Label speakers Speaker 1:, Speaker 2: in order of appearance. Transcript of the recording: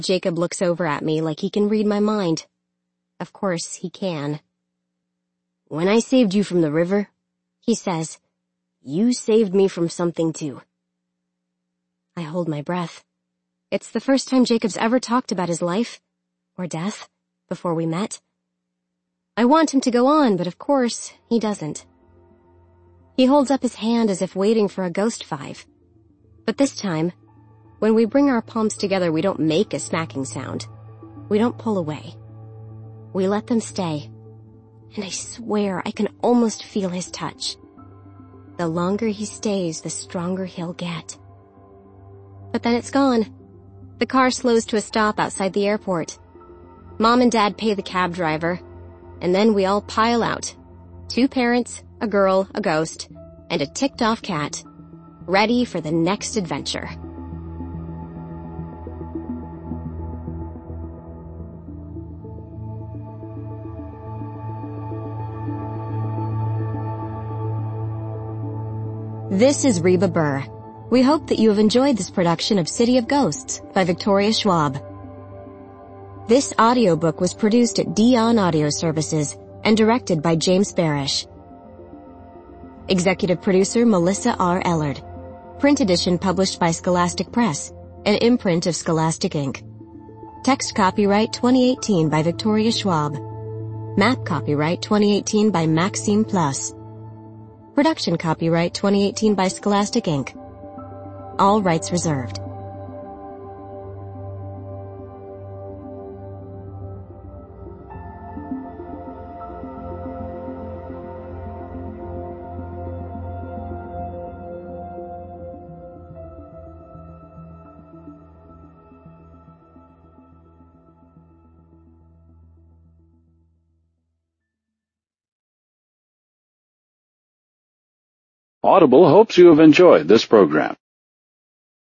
Speaker 1: Jacob looks over at me like he can read my mind. Of course, he can. "When I saved you from the river," he says, "you saved me from something too." I hold my breath. It's the first time Jacob's ever talked about his life, or death, before we met. I want him to go on, but of course, he doesn't. He holds up his hand as if waiting for a ghost five. But this time, when we bring our palms together, we don't make a smacking sound. We don't pull away. We let them stay. And I swear I can almost feel his touch. The longer he stays, the stronger he'll get. But then it's gone. The car slows to a stop outside the airport. Mom and Dad pay the cab driver, and then we all pile out. 2 parents, a girl, a ghost, and a ticked-off cat, ready for the next adventure. This is Reba Burr. We hope that you have enjoyed this production of City of Ghosts by Victoria Schwab. This audiobook was produced at Dion Audio Services and directed by James Barish. Executive producer Melissa R. Ellard. Print edition published by Scholastic Press, an imprint of Scholastic Inc. Text copyright 2018 by Victoria Schwab. Map copyright 2018 by Maxime Plus. Production copyright 2018 by Scholastic Inc. All rights reserved.
Speaker 2: Audible hopes you have enjoyed this program.